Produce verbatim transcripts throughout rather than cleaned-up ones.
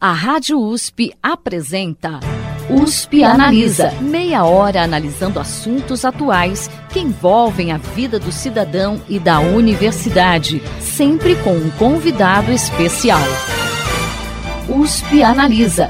A Rádio U S P apresenta U S P Analisa. Meia hora analisando assuntos atuais que envolvem a vida do cidadão e da universidade, sempre com um convidado especial. U S P Analisa.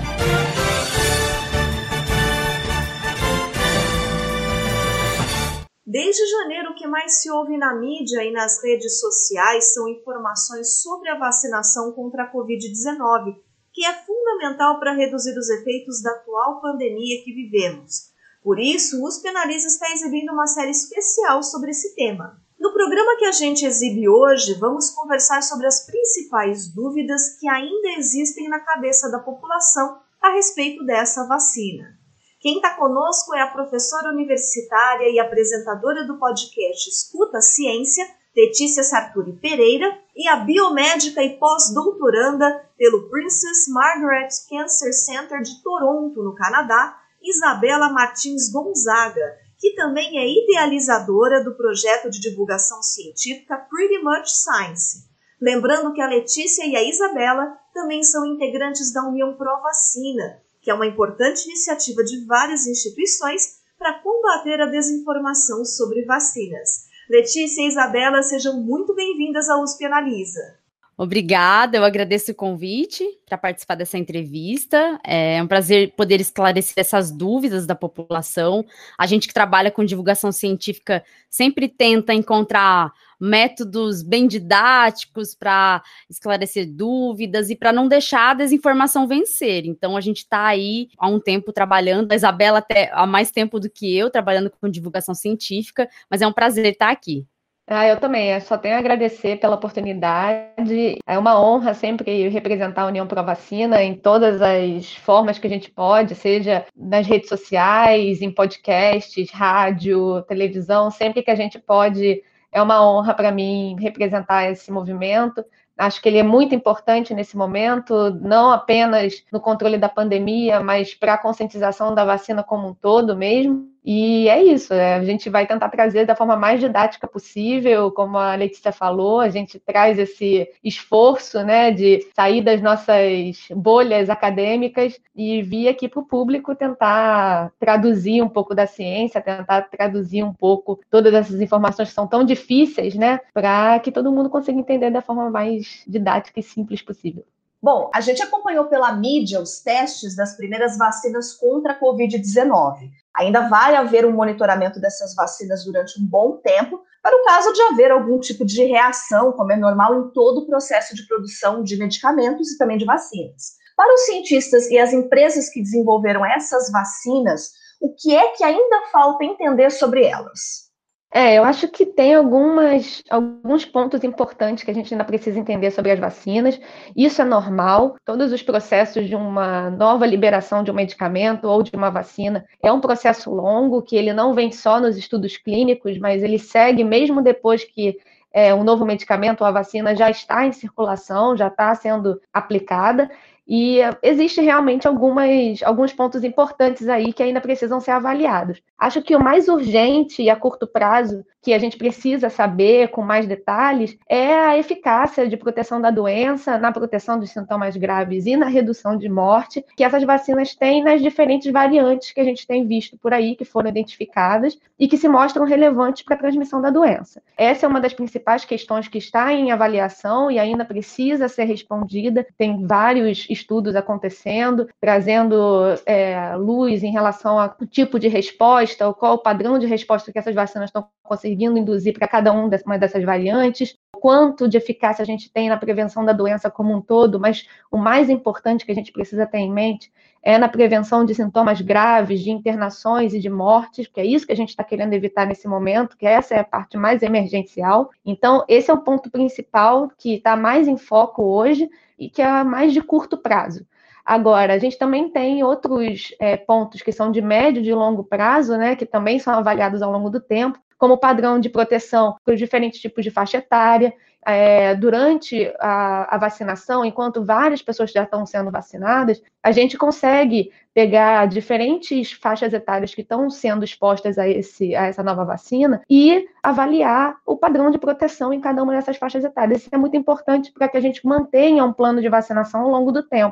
Desde janeiro, o que mais se ouve na mídia e nas redes sociais são informações sobre a vacinação contra a covid dezenove, que é fundamental para reduzir os efeitos da atual pandemia que vivemos. Por isso, o U S P Analisa está exibindo uma série especial sobre esse tema. No programa que a gente exibe hoje, vamos conversar sobre as principais dúvidas que ainda existem na cabeça da população a respeito dessa vacina. Quem está conosco é a professora universitária e apresentadora do podcast Escuta Ciência, Letícia Sarturi Pereira, e a biomédica e pós-doutoranda pelo Princess Margaret Cancer Center de Toronto, no Canadá, Isabela Martins Gonzaga, que também é idealizadora do projeto de divulgação científica Pretty Much Science. Lembrando que a Letícia e a Isabela também são integrantes da União Pró-Vacina, que é uma importante iniciativa de várias instituições para combater a desinformação sobre vacinas. Letícia e Isabela, sejam muito bem-vindas ao U S P Analisa. Obrigada, eu agradeço o convite para participar dessa entrevista. É um prazer poder esclarecer essas dúvidas da população. A gente que trabalha com divulgação científica sempre tenta encontrar métodos bem didáticos para esclarecer dúvidas e para não deixar a desinformação vencer. Então, a gente está aí há um tempo trabalhando, a Isabela até há mais tempo do que eu, trabalhando com divulgação científica, mas é um prazer estar aqui. Ah, eu também, eu só tenho a agradecer pela oportunidade. É uma honra sempre representar a União Pró-Vacina em todas as formas que a gente pode, seja nas redes sociais, em podcasts, rádio, televisão, sempre que a gente pode. É uma honra para mim representar esse movimento. Acho que ele é muito importante nesse momento, não apenas no controle da pandemia, mas para a conscientização da vacina como um todo mesmo. E é isso, a gente vai tentar trazer da forma mais didática possível, como a Letícia falou, a gente traz esse esforço, né, de sair das nossas bolhas acadêmicas e vir aqui para o público tentar traduzir um pouco da ciência, tentar traduzir um pouco todas essas informações que são tão difíceis, né, para que todo mundo consiga entender da forma mais didática e simples possível. Bom, a gente acompanhou pela mídia os testes das primeiras vacinas contra a covid dezenove. Ainda vai haver um monitoramento dessas vacinas durante um bom tempo, para o caso de haver algum tipo de reação, como é normal em todo o processo de produção de medicamentos e também de vacinas. Para os cientistas e as empresas que desenvolveram essas vacinas, o que é que ainda falta entender sobre elas? É, eu acho que tem algumas, alguns pontos importantes que a gente ainda precisa entender sobre as vacinas. Isso é normal. Todos os processos de uma nova liberação de um medicamento ou de uma vacina é um processo longo, que ele não vem só nos estudos clínicos, mas ele segue mesmo depois que é, um novo medicamento ou a vacina já está em circulação, já está sendo aplicada. E existe realmente algumas, alguns pontos importantes aí que ainda precisam ser avaliados. Acho que o mais urgente e a curto prazo que a gente precisa saber com mais detalhes é a eficácia de proteção da doença, na proteção dos sintomas graves e na redução de morte, que essas vacinas têm nas diferentes variantes que a gente tem visto por aí, que foram identificadas e que se mostram relevantes para a transmissão da doença. Essa é uma das principais questões que está em avaliação e ainda precisa ser respondida. Tem vários estudos acontecendo, trazendo é, luz em relação ao tipo de resposta, ou qual o padrão de resposta que essas vacinas estão conseguindo induzir para cada uma dessas variantes, quanto de eficácia a gente tem na prevenção da doença como um todo, mas o mais importante que a gente precisa ter em mente é na prevenção de sintomas graves, de internações e de mortes, que é isso que a gente está querendo evitar nesse momento, que essa é a parte mais emergencial. Então, esse é o ponto principal que está mais em foco hoje e que é mais de curto prazo. Agora, a gente também tem outros é, pontos que são de médio e de longo prazo, né, que também são avaliados ao longo do tempo, como padrão de proteção para os diferentes tipos de faixa etária. É, durante a, a vacinação, enquanto várias pessoas já estão sendo vacinadas, a gente consegue pegar diferentes faixas etárias que estão sendo expostas a, esse, a essa nova vacina e avaliar o padrão de proteção em cada uma dessas faixas etárias. Isso é muito importante para que a gente mantenha um plano de vacinação ao longo do tempo.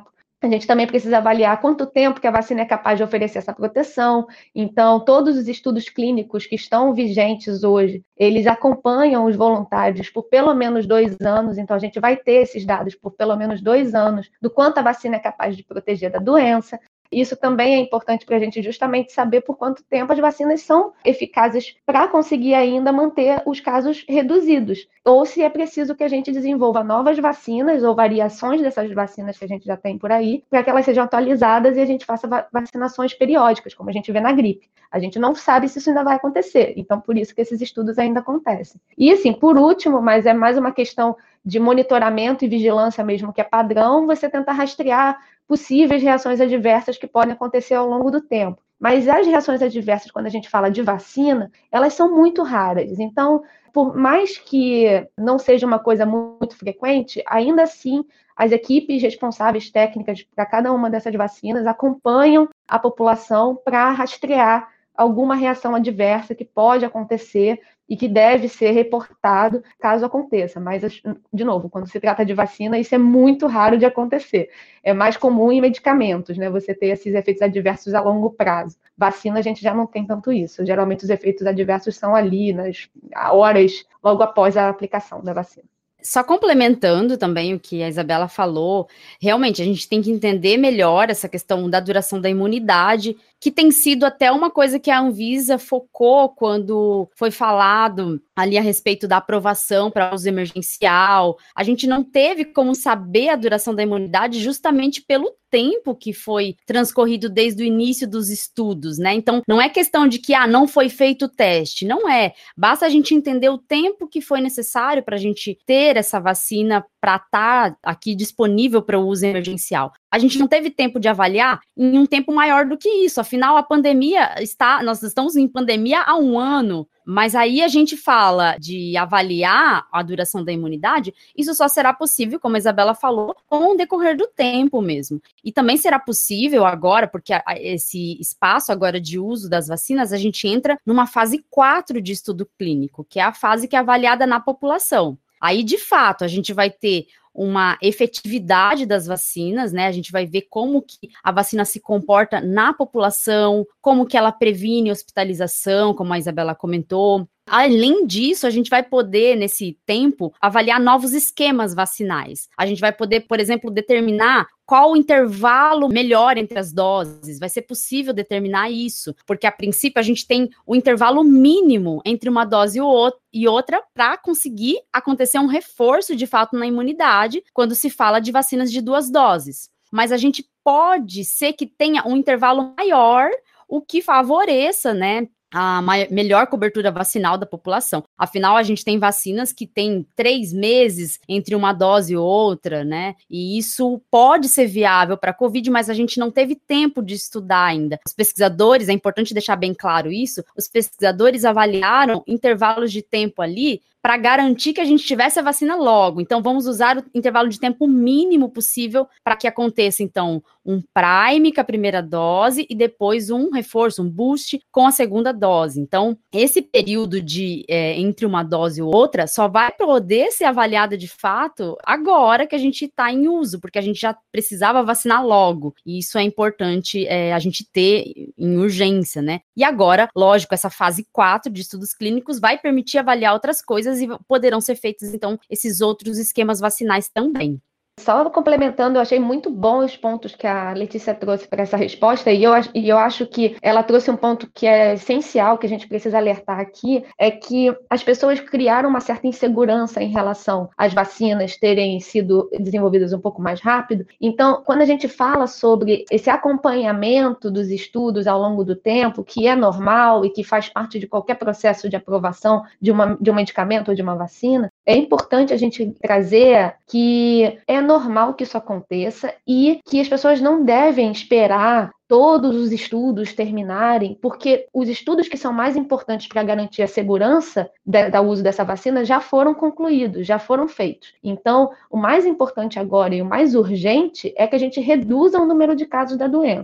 A gente também precisa avaliar quanto tempo que a vacina é capaz de oferecer essa proteção. Então, todos os estudos clínicos que estão vigentes hoje, eles acompanham os voluntários por pelo menos dois anos. Então, a gente vai ter esses dados por pelo menos dois anos do quanto a vacina é capaz de proteger da doença. Isso também é importante para a gente justamente saber por quanto tempo as vacinas são eficazes para conseguir ainda manter os casos reduzidos. Ou se é preciso que a gente desenvolva novas vacinas ou variações dessas vacinas que a gente já tem por aí, para que elas sejam atualizadas e a gente faça vacinações periódicas, como a gente vê na gripe. A gente não sabe se isso ainda vai acontecer, então por isso que esses estudos ainda acontecem. E assim, por último, mas é mais uma questão de monitoramento e vigilância mesmo, que é padrão, você tentar rastrear possíveis reações adversas que podem acontecer ao longo do tempo. Mas as reações adversas, quando a gente fala de vacina, elas são muito raras. Então, por mais que não seja uma coisa muito frequente, ainda assim, as equipes responsáveis técnicas para cada uma dessas vacinas acompanham a população para rastrear alguma reação adversa que pode acontecer e que deve ser reportado caso aconteça. Mas, de novo, quando se trata de vacina, isso é muito raro de acontecer. É mais comum em medicamentos, né? Você ter esses efeitos adversos a longo prazo. Vacina, a gente já não tem tanto isso. Geralmente, os efeitos adversos são ali, nas horas logo após a aplicação da vacina. Só complementando também o que a Isabela falou, realmente a gente tem que entender melhor essa questão da duração da imunidade, que tem sido até uma coisa que a Anvisa focou quando foi falado ali a respeito da aprovação para uso emergencial. A gente não teve como saber a duração da imunidade justamente pelo tempo que foi transcorrido desde o início dos estudos, né? Então, não é questão de que, ah, não foi feito o teste, não é. Basta a gente entender o tempo que foi necessário para a gente ter essa vacina para estar aqui disponível para o uso emergencial. A gente não teve tempo de avaliar em um tempo maior do que isso. Afinal, a pandemia está, nós estamos em pandemia há um ano, mas aí a gente fala de avaliar a duração da imunidade, isso só será possível, como a Isabela falou, com o decorrer do tempo mesmo. E também será possível agora, porque esse espaço agora de uso das vacinas, a gente entra numa fase quatro de estudo clínico, que é a fase que é avaliada na população. Aí, de fato, a gente vai ter uma efetividade das vacinas, né? A gente vai ver como que a vacina se comporta na população, como que ela previne hospitalização, como a Isabela comentou. Além disso, a gente vai poder, nesse tempo, avaliar novos esquemas vacinais. A gente vai poder, por exemplo, determinar qual o intervalo melhor entre as doses. Vai ser possível determinar isso, porque, a princípio, a gente tem o intervalo mínimo entre uma dose e outra para conseguir acontecer um reforço, de fato, na imunidade, quando se fala de vacinas de duas doses. Mas a gente pode ser que tenha um intervalo maior, o que favoreça, né, a maior, melhor cobertura vacinal da população. Afinal, a gente tem vacinas que têm três meses entre uma dose e outra, né? E isso pode ser viável para a Covid, mas a gente não teve tempo de estudar ainda. Os pesquisadores, é importante deixar bem claro isso, os pesquisadores avaliaram intervalos de tempo ali para garantir que a gente tivesse a vacina logo. Então, vamos usar o intervalo de tempo mínimo possível para que aconteça, então, um prime com a primeira dose e depois um reforço, um boost com a segunda dose. Então, esse período de é, entre uma dose e outra só vai poder ser avaliado de fato agora que a gente está em uso, porque a gente já precisava vacinar logo. E isso é importante é, a gente ter em urgência, né? E agora, lógico, essa fase quatro de estudos clínicos vai permitir avaliar outras coisas e poderão ser feitos, então, esses outros esquemas vacinais também. Só complementando, eu achei muito bom os pontos que a Letícia trouxe para essa resposta, e eu, e eu acho que ela trouxe um ponto que é essencial, que a gente precisa alertar aqui, é que as pessoas criaram uma certa insegurança em relação às vacinas terem sido desenvolvidas um pouco mais rápido. Então, quando a gente fala sobre esse acompanhamento dos estudos ao longo do tempo, que é normal e que faz parte de qualquer processo de aprovação de, uma, de um medicamento ou de uma vacina, é importante a gente trazer que é normal que isso aconteça e que as pessoas não devem esperar todos os estudos terminarem, porque os estudos que são mais importantes para garantir a segurança do uso dessa vacina já foram concluídos, já foram feitos. Então, o mais importante agora e o mais urgente é que a gente reduza o número de casos da doença.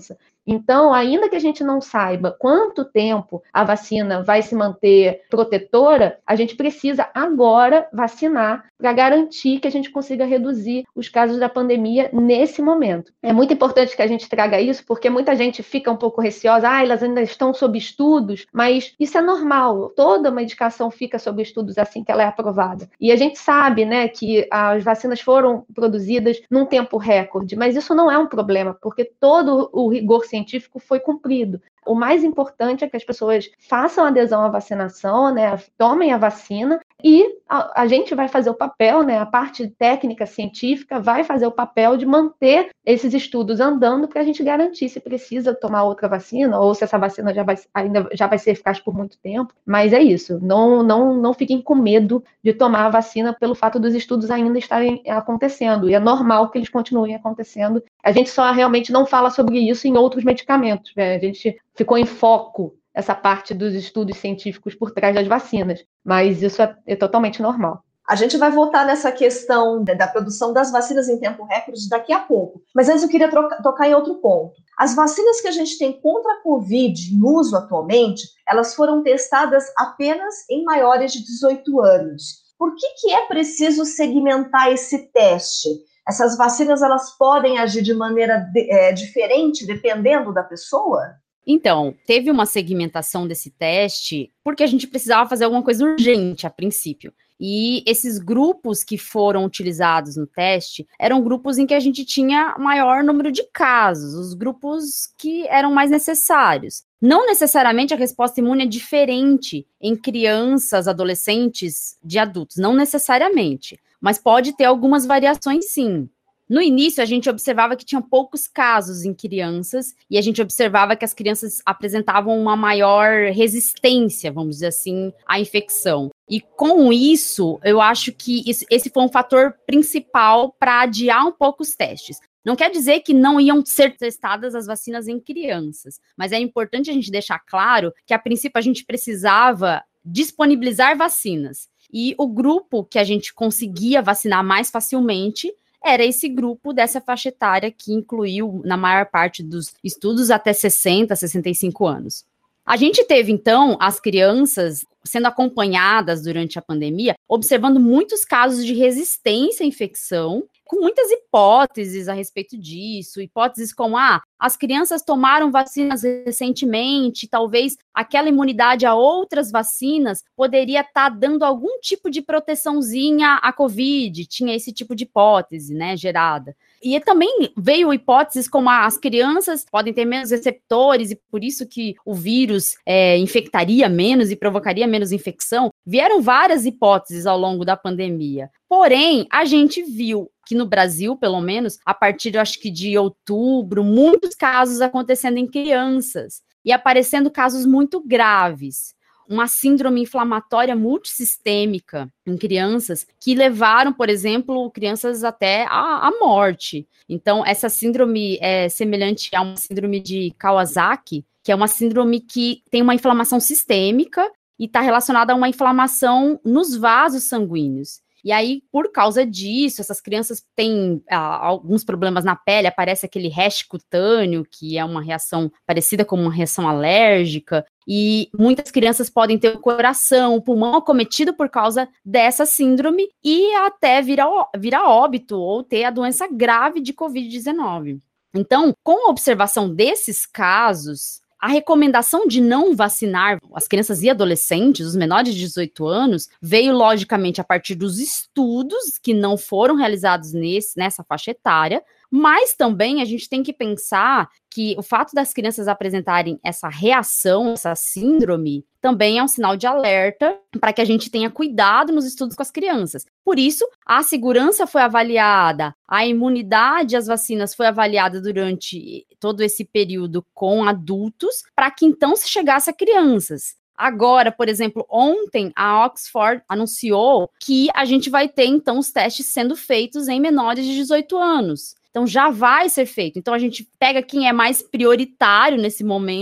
Então, ainda que a gente não saiba quanto tempo a vacina vai se manter protetora, a gente precisa agora vacinar para garantir que a gente consiga reduzir os casos da pandemia nesse momento. É muito importante que a gente traga isso, porque muita gente fica um pouco receosa, ah, elas ainda estão sob estudos, mas isso é normal, toda medicação fica sob estudos assim que ela é aprovada. E a gente sabe, né, que as vacinas foram produzidas num tempo recorde, mas isso não é um problema, porque todo o rigor científico foi cumprido. O mais importante é que as pessoas façam adesão à vacinação, né, tomem a vacina, e a, a gente vai fazer o papel, né, a parte técnica científica vai fazer o papel de manter esses estudos andando para a gente garantir se precisa tomar outra vacina ou se essa vacina já vai, ainda já vai ser eficaz por muito tempo. Mas é isso, não, não, não fiquem com medo de tomar a vacina pelo fato dos estudos ainda estarem acontecendo, e é normal que eles continuem acontecendo. A gente só realmente não fala sobre isso em outros medicamentos, né? A gente ficou em foco essa parte dos estudos científicos por trás das vacinas, mas isso é, é totalmente normal. A gente vai voltar nessa questão da produção das vacinas em tempo recorde daqui a pouco, mas antes eu queria troca, tocar em outro ponto. As vacinas que a gente tem contra a Covid em uso atualmente, elas foram testadas apenas em maiores de dezoito anos. Por que que é preciso segmentar esse teste? Essas vacinas, elas podem agir de maneira de, é, diferente dependendo da pessoa? Então, teve uma segmentação desse teste porque a gente precisava fazer alguma coisa urgente a princípio. E esses grupos que foram utilizados no teste eram grupos em que a gente tinha maior número de casos, os grupos que eram mais necessários. Não necessariamente a resposta imune é diferente em crianças, adolescentes, de adultos, não necessariamente, mas pode ter algumas variações sim. No início, a gente observava que tinha poucos casos em crianças e a gente observava que as crianças apresentavam uma maior resistência, vamos dizer assim, à infecção. E com isso, eu acho que esse foi um fator principal para adiar um pouco os testes. Não quer dizer que não iam ser testadas as vacinas em crianças, mas é importante a gente deixar claro que, a princípio, a gente precisava disponibilizar vacinas. E o grupo que a gente conseguia vacinar mais facilmente era esse grupo dessa faixa etária que incluiu, na maior parte dos estudos, até sessenta, sessenta e cinco anos. A gente teve, então, as crianças sendo acompanhadas durante a pandemia, observando muitos casos de resistência à infecção, com muitas hipóteses a respeito disso, hipóteses como, ah, as crianças tomaram vacinas recentemente, talvez aquela imunidade a outras vacinas poderia estar tá dando algum tipo de proteçãozinha à Covid, tinha esse tipo de hipótese, né, gerada. E também veio hipóteses como ah, as crianças podem ter menos receptores e por isso que o vírus é, infectaria menos e provocaria menos infecção. Vieram várias hipóteses ao longo da pandemia. Porém, a gente viu que no Brasil, pelo menos, a partir, eu acho que de outubro, muitos casos acontecendo em crianças e aparecendo casos muito graves. Uma síndrome inflamatória multissistêmica em crianças que levaram, por exemplo, crianças até à, à morte. Então, essa síndrome é semelhante a uma síndrome de Kawasaki, que é uma síndrome que tem uma inflamação sistêmica e está relacionada a uma inflamação nos vasos sanguíneos. E aí, por causa disso, essas crianças têm ah, alguns problemas na pele, aparece aquele rash cutâneo, que é uma reação parecida com uma reação alérgica, e muitas crianças podem ter o coração, o pulmão acometido por causa dessa síndrome e até virar, virar óbito ou ter a doença grave de covid dezenove. Então, com a observação desses casos, a recomendação de não vacinar as crianças e adolescentes, os menores de dezoito anos, veio, logicamente, a partir dos estudos que não foram realizados nesse, nessa faixa etária, mas também a gente tem que pensar que o fato das crianças apresentarem essa reação, essa síndrome, também é um sinal de alerta para que a gente tenha cuidado nos estudos com as crianças. Por isso, a segurança foi avaliada, a imunidade às vacinas foi avaliada durante todo esse período com adultos, para que então se chegasse a crianças. Agora, por exemplo, ontem a Oxford anunciou que a gente vai ter então os testes sendo feitos em menores de dezoito anos. Então já vai ser feito. Então a gente pega quem é mais prioritário nesse momento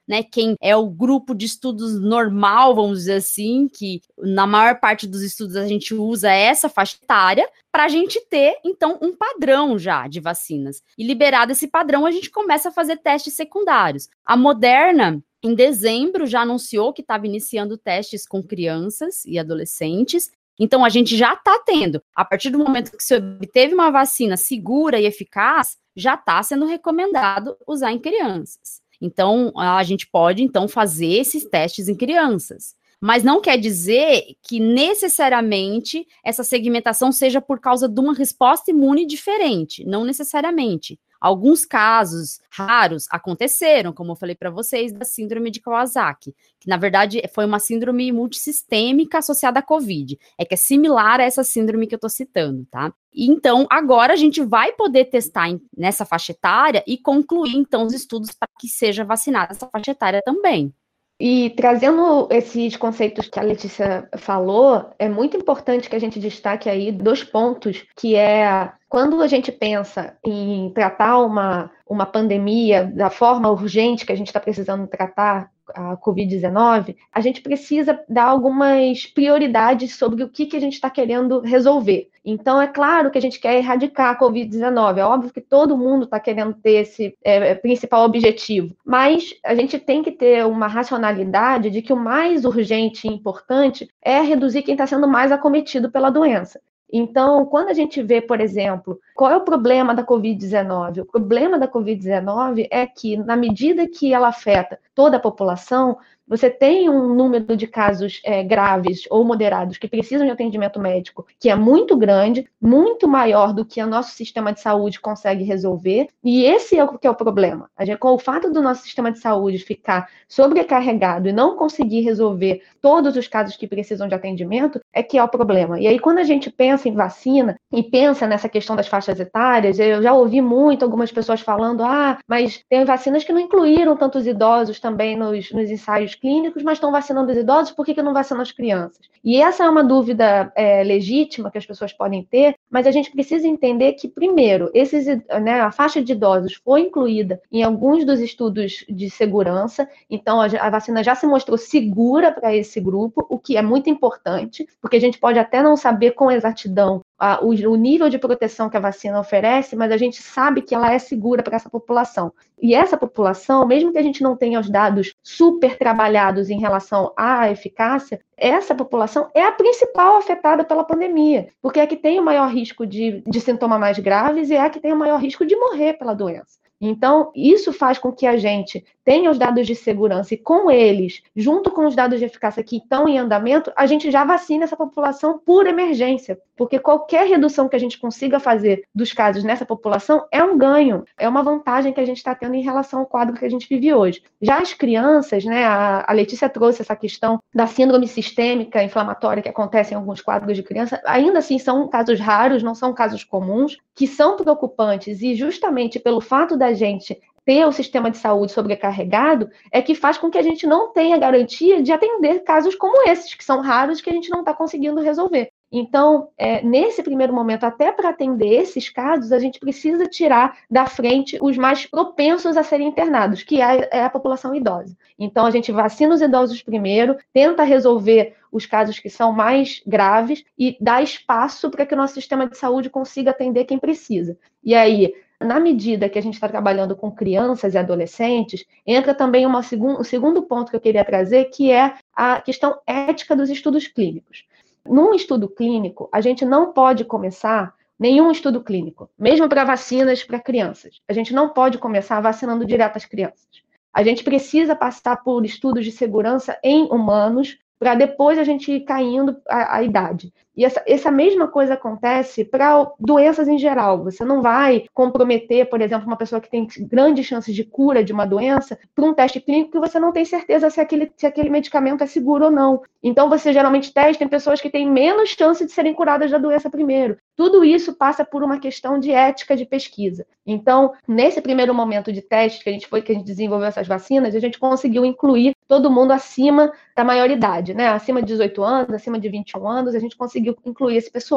né, quem é o grupo de estudos normal, vamos dizer assim, que na maior parte dos estudos a gente usa essa faixa etária, para a gente ter, então, um padrão já de vacinas. E liberado esse padrão, a gente começa a fazer testes secundários. A Moderna, em dezembro, já anunciou que estava iniciando testes com crianças e adolescentes. Então, a gente já está tendo, a partir do momento que se obteve uma vacina segura e eficaz, já está sendo recomendado usar em crianças. Então, a gente pode, então, fazer esses testes em crianças. Mas não quer dizer que necessariamente essa segmentação seja por causa de uma resposta imune diferente, não necessariamente. Alguns casos raros aconteceram, como eu falei para vocês, da síndrome de Kawasaki, que na verdade foi uma síndrome multissistêmica associada à Covid, é que é similar a essa síndrome que eu estou citando, tá? Então, agora a gente vai poder testar em, nessa faixa etária e concluir, então, os estudos para que seja vacinada essa faixa etária também. E trazendo esses conceitos que a Letícia falou, é muito importante que a gente destaque aí dois pontos, que é quando a gente pensa em tratar uma, uma pandemia da forma urgente que a gente está precisando tratar a covid dezenove, a gente precisa dar algumas prioridades sobre o que, que a gente está querendo resolver. Então, é claro que a gente quer erradicar a covid dezenove, é óbvio que todo mundo está querendo ter esse é, principal objetivo, mas a gente tem que ter uma racionalidade de que o mais urgente e importante é reduzir quem está sendo mais acometido pela doença. Então, quando a gente vê, por exemplo, qual é o problema da covid dezenove? O problema da covid dezenove é que, na medida que ela afeta toda a população, você tem um número de casos é, graves ou moderados que precisam de atendimento médico que é muito grande, muito maior do que o nosso sistema de saúde consegue resolver, e esse é o que é o problema. A gente, com o fato do nosso sistema de saúde ficar sobrecarregado e não conseguir resolver todos os casos que precisam de atendimento, é que é o problema. E aí, quando a gente pensa em vacina e pensa nessa questão das faixas etárias, eu já ouvi muito algumas pessoas falando, ah, mas tem vacinas que não incluíram tantos idosos também nos, nos ensaios clínicos, mas estão vacinando os idosos, por que, que não vacinam as crianças? E essa é uma dúvida é, legítima que as pessoas podem ter, mas a gente precisa entender que, primeiro, esses, né, a faixa de idosos foi incluída em alguns dos estudos de segurança, então a, a vacina já se mostrou segura para esse grupo, o que é muito importante, porque a gente pode até não saber com exatidão a, o, o nível de proteção que a vacina oferece, mas a gente sabe que ela é segura para essa população. E essa população, mesmo que a gente não tenha os dados super trabalhados em relação à eficácia, essa população é a principal afetada pela pandemia, porque é a que tem o maior risco de, de sintomas mais graves e é a que tem o maior risco de morrer pela doença. Então, isso faz com que a gente tenha os dados de segurança e, com eles, junto com os dados de eficácia que estão em andamento, a gente já vacina essa população por emergência, porque qualquer redução que a gente consiga fazer dos casos nessa população é um ganho, é uma vantagem que a gente está tendo em relação ao quadro que a gente vive hoje. Já as crianças, né, a, a Letícia trouxe essa questão da síndrome sistêmica inflamatória que acontece em alguns quadros de criança, ainda assim são casos raros, não são casos comuns, que são preocupantes e justamente pelo fato da gente ter o sistema de saúde sobrecarregado, é que faz com que a gente não tenha garantia de atender casos como esses, que são raros, que a gente não está conseguindo resolver. Então, é, nesse primeiro momento, até para atender esses casos, a gente precisa tirar da frente os mais propensos a serem internados, que é, é a população idosa. Então, a gente vacina os idosos primeiro, tenta resolver os casos que são mais graves e dá espaço para que o nosso sistema de saúde consiga atender quem precisa. E aí, na medida que a gente está trabalhando com crianças e adolescentes, entra também uma segun, um segundo ponto que eu queria trazer, que é a questão ética dos estudos clínicos. Num estudo clínico, a gente não pode começar nenhum estudo clínico, mesmo para vacinas para crianças. A gente não pode começar vacinando direto as crianças. A gente precisa passar por estudos de segurança em humanos, para depois a gente ir caindo a, a idade. E essa, essa mesma coisa acontece para doenças em geral. Você não vai comprometer, por exemplo, uma pessoa que tem grandes chances de cura de uma doença para um teste clínico que você não tem certeza se aquele, se aquele medicamento é seguro ou não. Então, você geralmente testa em pessoas que têm menos chance de serem curadas da doença primeiro. Tudo isso passa por uma questão de ética de pesquisa. Então, nesse primeiro momento de teste que a gente foi, que a gente desenvolveu essas vacinas, a gente conseguiu incluir todo mundo acima da maioridade, né? Acima de dezoito anos, acima de vinte e um anos, a gente conseguiu incluir esse pessoal.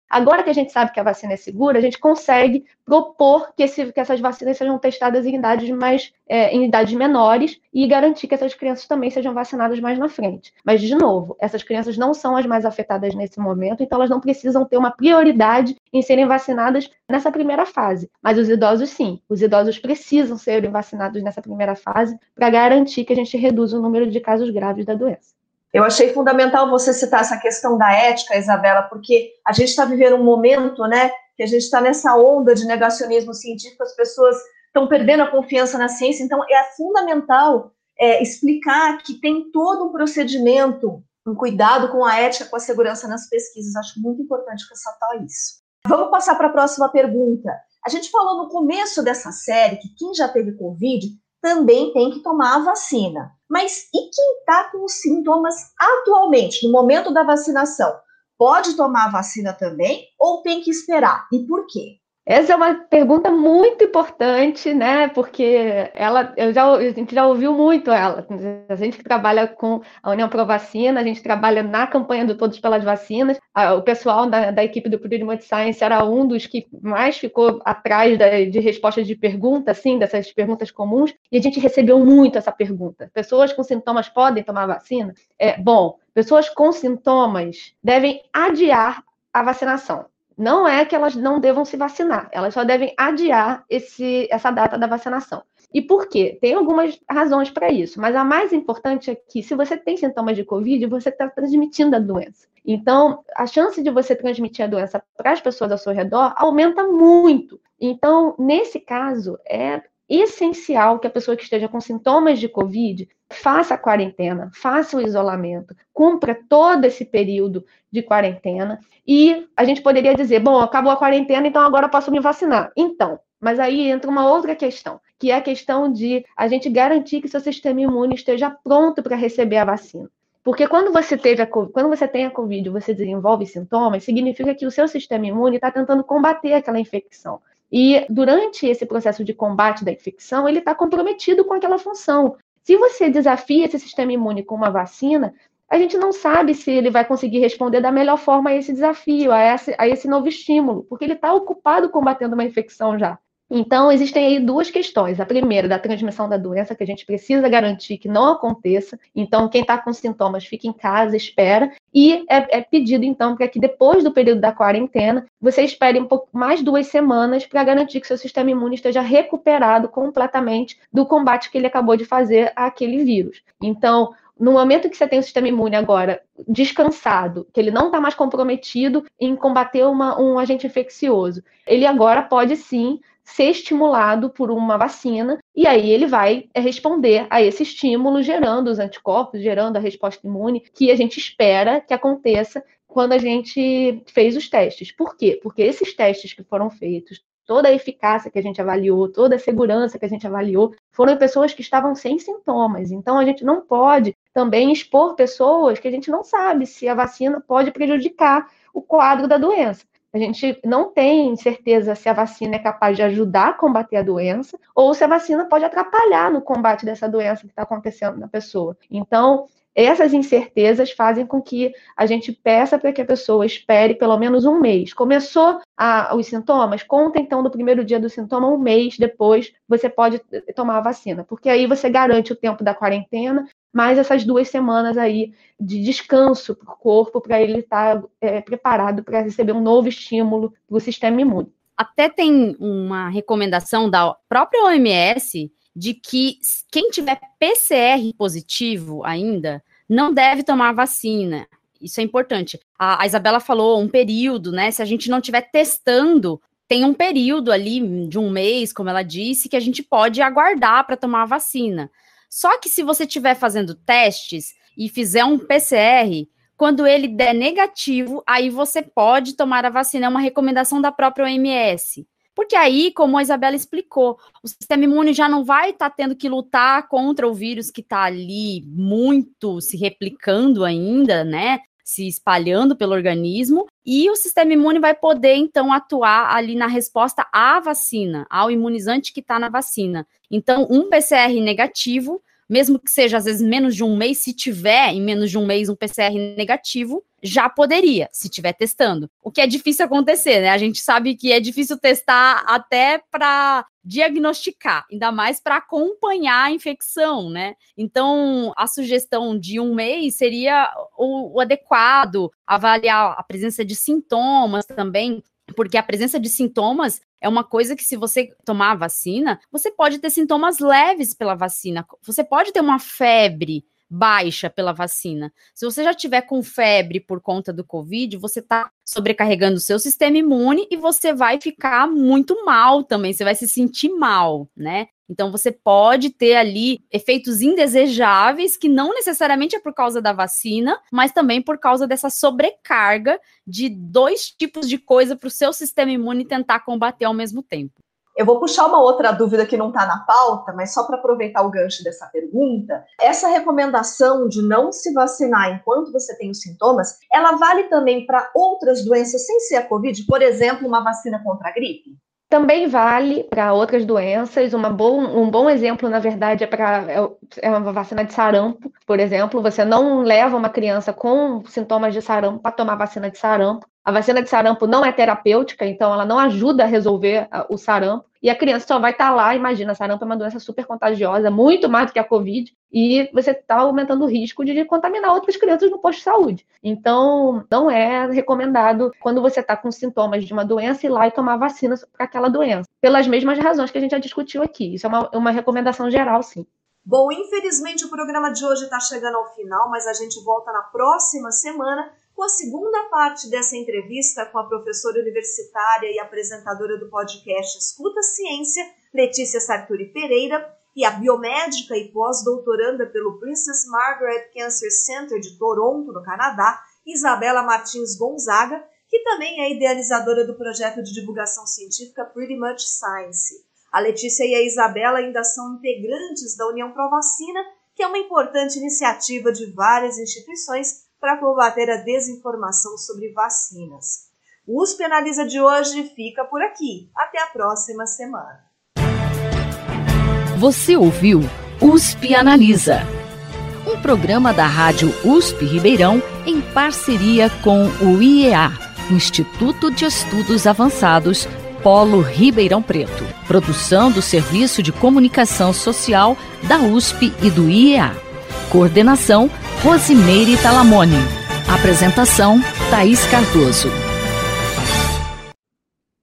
Agora que a gente sabe que a vacina é segura, a gente consegue propor que, esse, que essas vacinas sejam testadas em idades, mais, é, em idades menores e garantir que essas crianças também sejam vacinadas mais na frente. Mas, de novo, essas crianças não são as mais afetadas nesse momento, então elas não precisam ter uma prioridade em serem vacinadas nessa primeira fase. Mas os idosos, sim. Os idosos precisam serem vacinados nessa primeira fase para garantir que a gente reduza o número de casos graves da doença. Eu achei fundamental você citar essa questão da ética, Isabela, porque a gente está vivendo um momento, né, que a gente está nessa onda de negacionismo científico, as pessoas estão perdendo a confiança na ciência, então é fundamental é, explicar que tem todo um procedimento, um cuidado com a ética, com a segurança nas pesquisas. Acho muito importante ressaltar isso. Vamos passar para a próxima pergunta. A gente falou no começo dessa série que quem já teve Covid também tem que tomar a vacina. Mas e quem está com os sintomas atualmente, no momento da vacinação? Pode tomar a vacina também ou tem que esperar? E por quê? Essa é uma pergunta muito importante, né? Porque ela, eu já, a gente já ouviu muito ela. A gente que trabalha com a União Pro Vacina, a gente trabalha na campanha do Todos pelas Vacinas. O pessoal da, da equipe do Freedom of Science era um dos que mais ficou atrás da, de respostas de perguntas, assim, dessas perguntas comuns, e a gente recebeu muito essa pergunta. Pessoas com sintomas podem tomar vacina? É, bom, pessoas com sintomas devem adiar a vacinação. Não é que elas não devam se vacinar, elas só devem adiar esse, essa data da vacinação. E por quê? Tem algumas razões para isso, mas a mais importante é que se você tem sintomas de Covid, você está transmitindo a doença. Então, a chance de você transmitir a doença para as pessoas ao seu redor aumenta muito. Então, nesse caso, é essencial que a pessoa que esteja com sintomas de Covid faça a quarentena, faça o isolamento, cumpra todo esse período de quarentena e a gente poderia dizer, bom, acabou a quarentena, então agora eu posso me vacinar. Então, mas aí entra uma outra questão, que é a questão de a gente garantir que seu sistema imune esteja pronto para receber a vacina. Porque quando você, teve a, quando você tem a Covid e você desenvolve sintomas, significa que o seu sistema imune está tentando combater aquela infecção. E durante esse processo de combate da infecção, ele está comprometido com aquela função. Se você desafia esse sistema imune com uma vacina, a gente não sabe se ele vai conseguir responder da melhor forma a esse desafio, a esse, a esse novo estímulo, porque ele está ocupado combatendo uma infecção já. Então, existem aí duas questões. A primeira, da transmissão da doença, que a gente precisa garantir que não aconteça. Então, quem está com sintomas, fica em casa, espera. E é, é pedido, então, para que depois do período da quarentena, você espere um pouco mais duas semanas para garantir que seu sistema imune esteja recuperado completamente do combate que ele acabou de fazer àquele vírus. Então, no momento que você tem o sistema imune agora descansado, que ele não está mais comprometido em combater uma, um agente infeccioso, ele agora pode sim ser estimulado por uma vacina, e aí ele vai responder a esse estímulo, gerando os anticorpos, gerando a resposta imune, que a gente espera que aconteça quando a gente fez os testes. Por quê? Porque esses testes que foram feitos, toda a eficácia que a gente avaliou, toda a segurança que a gente avaliou, foram pessoas que estavam sem sintomas. Então, a gente não pode também expor pessoas que a gente não sabe se a vacina pode prejudicar o quadro da doença. A gente não tem certeza se a vacina é capaz de ajudar a combater a doença ou se a vacina pode atrapalhar no combate dessa doença que está acontecendo na pessoa. Então, essas incertezas fazem com que a gente peça para que a pessoa espere pelo menos um mês. Começou a, os sintomas? Conta, então, do primeiro dia do sintoma, um mês depois você pode tomar a vacina, porque aí você garante o tempo da quarentena, mais essas duas semanas aí de descanso para o corpo, para ele estar é, preparado para receber um novo estímulo do sistema imune. Até tem uma recomendação da própria O M S de que quem tiver P C R positivo ainda não deve tomar vacina. Isso é importante. A, a Isabela falou um período, né? Se a gente não estiver testando, tem um período ali de um mês, como ela disse, que a gente pode aguardar para tomar a vacina. Só que se você estiver fazendo testes e fizer um P C R, quando ele der negativo, aí você pode tomar a vacina. É uma recomendação da própria O M S. Porque aí, como a Isabela explicou, o sistema imune já não vai estar tá tendo que lutar contra o vírus que está ali muito se replicando ainda, né? Se espalhando pelo organismo, e o sistema imune vai poder, então, atuar ali na resposta à vacina, ao imunizante que está na vacina. Então, um P C R negativo, mesmo que seja, às vezes, menos de um mês, se tiver em menos de um mês um P C R negativo, já poderia, se estiver testando. O que é difícil acontecer, né? A gente sabe que é difícil testar até para diagnosticar, ainda mais para acompanhar a infecção, né? Então, a sugestão de um mês seria o, o adequado, avaliar a presença de sintomas também, porque a presença de sintomas é uma coisa que, se você tomar a vacina, você pode ter sintomas leves pela vacina, você pode ter uma febre baixa pela vacina. Se você já tiver com febre por conta do Covid, você está sobrecarregando o seu sistema imune e você vai ficar muito mal também, você vai se sentir mal, né? Então, você pode ter ali efeitos indesejáveis, que não necessariamente é por causa da vacina, mas também por causa dessa sobrecarga de dois tipos de coisa para o seu sistema imune tentar combater ao mesmo tempo. Eu vou puxar uma outra dúvida que não está na pauta, mas só para aproveitar o gancho dessa pergunta, essa recomendação de não se vacinar enquanto você tem os sintomas, ela vale também para outras doenças sem ser a Covid? Por exemplo, uma vacina contra a gripe? Também vale para outras doenças. Uma bom, um bom exemplo, na verdade, é, pra, é uma vacina de sarampo, por exemplo. Você não leva uma criança com sintomas de sarampo para tomar vacina de sarampo. A vacina de sarampo não é terapêutica, então ela não ajuda a resolver o sarampo. E a criança só vai estar lá, imagina, sarampo é uma doença super contagiosa, muito mais do que a Covid, e você está aumentando o risco de contaminar outras crianças no posto de saúde. Então, não é recomendado, quando você está com sintomas de uma doença, ir lá e tomar vacina para aquela doença. Pelas mesmas razões que a gente já discutiu aqui. Isso é uma, uma recomendação geral, sim. Bom, infelizmente o programa de hoje está chegando ao final, mas a gente volta na próxima semana com a segunda parte dessa entrevista com a professora universitária e apresentadora do podcast Escuta Ciência, Letícia Sartori Pereira, e a biomédica e pós-doutoranda pelo Princess Margaret Cancer Center de Toronto, no Canadá, Isabela Martins Gonzaga, que também é idealizadora do projeto de divulgação científica Pretty Much Science. A Letícia e a Isabela ainda são integrantes da União Pró-Vacina, que é uma importante iniciativa de várias instituições para combater a desinformação sobre vacinas. O U S P Analisa de hoje fica por aqui. Até a próxima semana. Você ouviu U S P Analisa, um programa da Rádio U S P Ribeirão em parceria com o I E A, Instituto de Estudos Avançados, Polo Ribeirão Preto. Produção do Serviço de Comunicação Social da U S P e do I E A. Coordenação, Rosimeire Talamone. Apresentação, Thaís Cardoso.